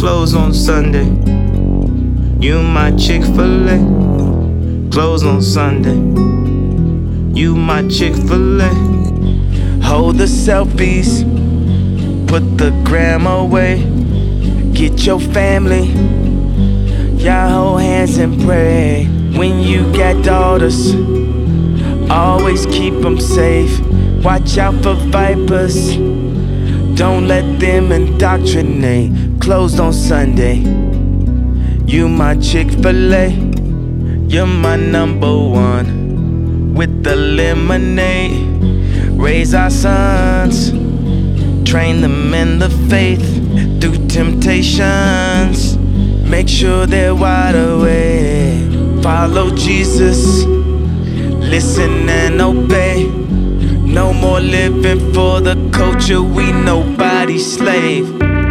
close on Sunday. You my Chick-fil-A. Close on Sunday. You my Chick-fil-A. Hold the selfies, put the gram away. Get your family, y'all hold hands and pray. When you got daughters, always keep them safe. Watch out for vipers, don't let them indoctrinate. Closed on Sunday. You my Chick-fil-A, you're my number one. With the lemonade, raise our sons, train them in the faith through temptations. Make sure they're wide awake. Follow Jesus, listen and obey. No more living for the culture, we nobody's slave.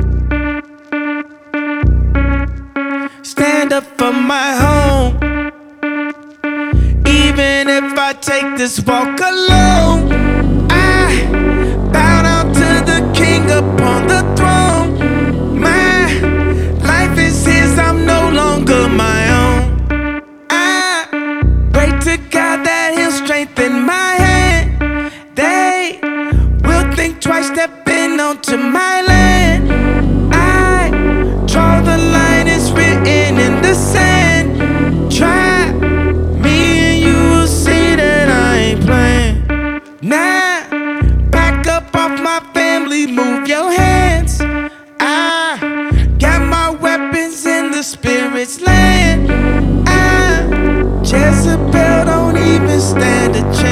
Stand up for my home, even if I take this walk alone. I bow down to the King upon the throne. My life is His, I'm no longer my own. I pray to God that He'll strengthen my hand. They will think twice stepping onto my land. I draw the line, it's written in the sand. Try me and you will see that I ain't playing. Nah, back up off my family, move your hands. I got my weapons in the Spirit's land. Jezebel don't even stand a chance.